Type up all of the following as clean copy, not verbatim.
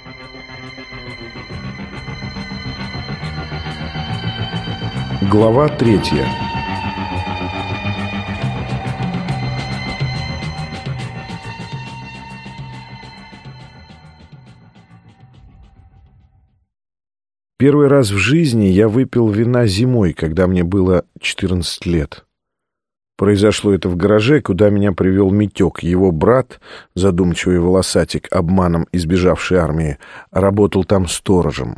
Глава 3. Первый раз в жизни я выпил вина зимой, когда мне было 14 лет. Произошло это в гараже, куда меня привел Митек. Его брат, задумчивый волосатик, обманом избежавший армии, работал там сторожем.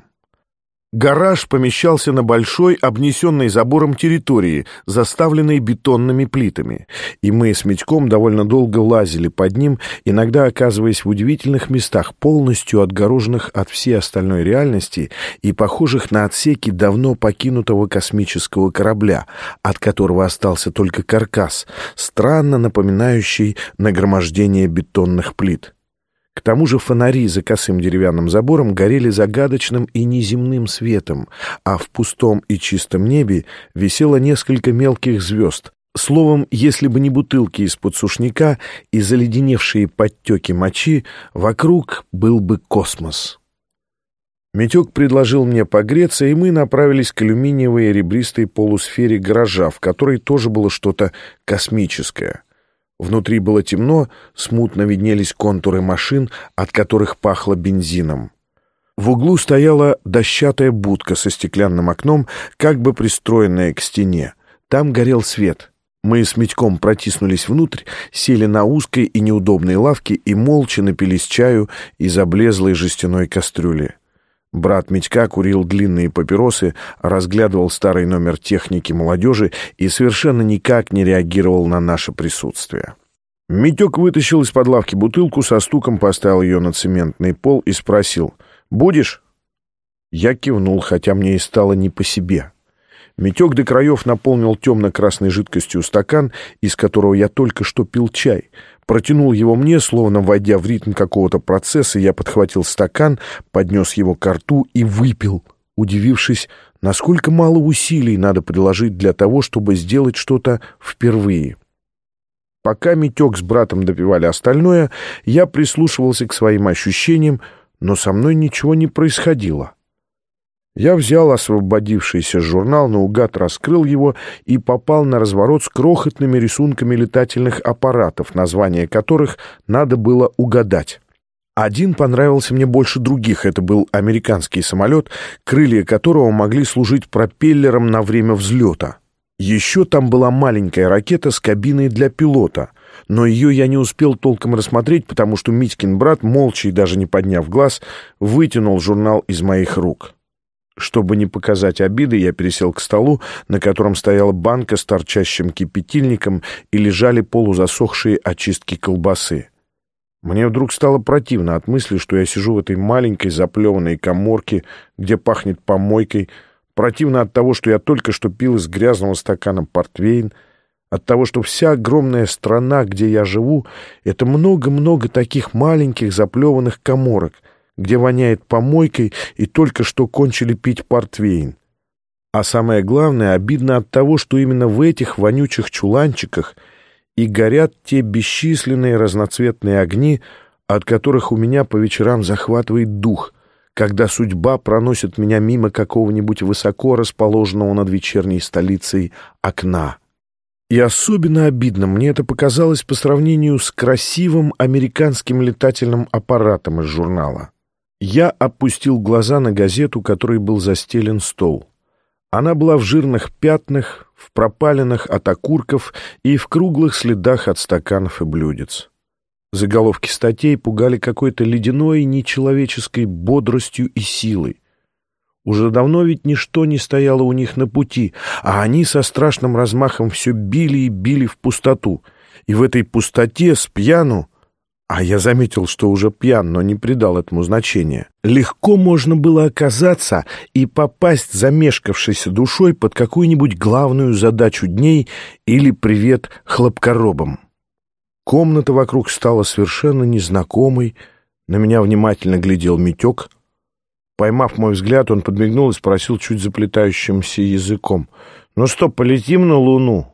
Гараж помещался на большой, обнесенной забором территории, заставленной бетонными плитами, и мы с Митьком довольно долго лазили под ним, иногда оказываясь в удивительных местах, полностью отгороженных от всей остальной реальности и похожих на отсеки давно покинутого космического корабля, от которого остался только каркас, странно напоминающий нагромождение бетонных плит. К тому же фонари за косым деревянным забором горели загадочным и неземным светом, а в пустом и чистом небе висело несколько мелких звезд. Словом, если бы не бутылки из-под сушняка и заледеневшие подтеки мочи, вокруг был бы космос. Митек предложил мне погреться, и мы направились к алюминиевой ребристой полусфере гаража, в которой тоже было что-то космическое. Внутри было темно, смутно виднелись контуры машин, от которых пахло бензином. В углу стояла дощатая будка со стеклянным окном, как бы пристроенная к стене. Там горел свет. Мы с Митьком протиснулись внутрь, сели на узкой и неудобной лавке и молча напились чаю из облезлой жестяной кастрюли. Брат Митька курил длинные папиросы, разглядывал старый номер техники молодежи и совершенно никак не реагировал на наше присутствие. Митек вытащил из-под лавки бутылку, со стуком поставил ее на цементный пол и спросил: «Будешь?» Я кивнул, хотя мне и стало не по себе. Митек до краев наполнил темно-красной жидкостью стакан, из которого я только что пил чай. Протянул его мне, словно войдя в ритм какого-то процесса, я подхватил стакан, поднес его ко рту и выпил, удивившись, насколько мало усилий надо приложить для того, чтобы сделать что-то впервые. Пока Митек с братом допивали остальное, я прислушивался к своим ощущениям, но со мной ничего не происходило. Я взял освободившийся журнал, наугад раскрыл его и попал на разворот с крохотными рисунками летательных аппаратов, названия которых надо было угадать. Один понравился мне больше других. Это был американский самолет, крылья которого могли служить пропеллером на время взлета. Еще там была маленькая ракета с кабиной для пилота, но ее я не успел толком рассмотреть, потому что Митькин брат, молча и даже не подняв глаз, вытянул журнал из моих рук. Чтобы не показать обиды, я пересел к столу, на котором стояла банка с торчащим кипятильником и лежали полузасохшие очистки колбасы. Мне вдруг стало противно от мысли, что я сижу в этой маленькой заплеванной каморке, где пахнет помойкой, противно от того, что я только что пил из грязного стакана портвейн, от того, что вся огромная страна, где я живу, это много-много таких маленьких заплеванных каморок, где воняет помойкой и только что кончили пить портвейн. А самое главное, обидно от того, что именно в этих вонючих чуланчиках и горят те бесчисленные разноцветные огни, от которых у меня по вечерам захватывает дух, когда судьба проносит меня мимо какого-нибудь высоко расположенного над вечерней столицей окна. И особенно обидно мне это показалось по сравнению с красивым американским летательным аппаратом из журнала. Я опустил глаза на газету, которой был застелен стол. Она была в жирных пятнах, в пропалинах от окурков и в круглых следах от стаканов и блюдец. Заголовки статей пугали какой-то ледяной нечеловеческой бодростью и силой. Уже давно ведь ничто не стояло у них на пути, а они со страшным размахом все били и били в пустоту. И в этой пустоте с пьяну... А я заметил, что уже пьян, но не придал этому значения. Легко можно было оказаться и попасть замешкавшейся душой под какую-нибудь главную задачу дней или привет хлопкоробам. Комната вокруг стала совершенно незнакомой. На меня внимательно глядел Митек. Поймав мой взгляд, он подмигнул и спросил чуть заплетающимся языком: «Ну что, полетим на Луну?»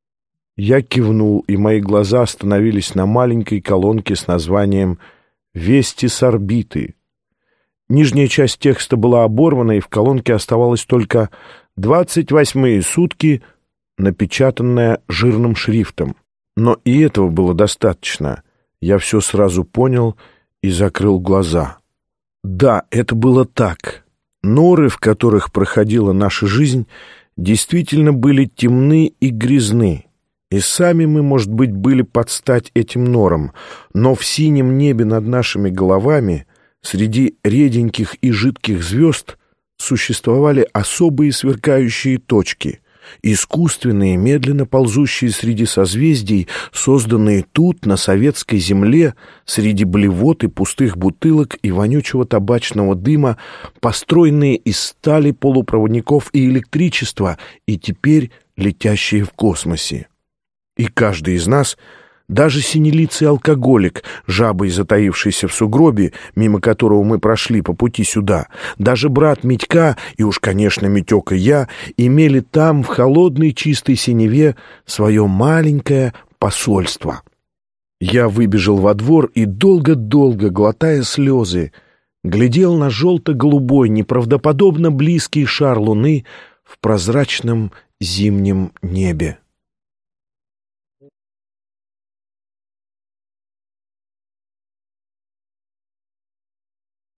Я кивнул, и мои глаза остановились на маленькой колонке с названием «Вести с орбиты». Нижняя часть текста была оборвана, и в колонке оставалось только 28-е сутки, напечатанное жирным шрифтом. Но и этого было достаточно. Я все сразу понял и закрыл глаза. Да, это было так. Норы, в которых проходила наша жизнь, действительно были темны и грязны. И сами мы, может быть, были под стать этим норам, но в синем небе над нашими головами, среди реденьких и жидких звезд, существовали особые сверкающие точки, искусственные, медленно ползущие среди созвездий, созданные тут, на советской земле, среди блевот и пустых бутылок и вонючего табачного дыма, построенные из стали, полупроводников и электричества, и теперь летящие в космосе. И каждый из нас, даже синелицый алкоголик, жабой затаившийся в сугробе, мимо которого мы прошли по пути сюда, даже брат Митька, и уж, конечно, Митек и я, имели там, в холодной чистой синеве, свое маленькое посольство. Я выбежал во двор и, долго-долго, глотая слезы, глядел на желто-голубой, неправдоподобно близкий шар луны в прозрачном зимнем небе.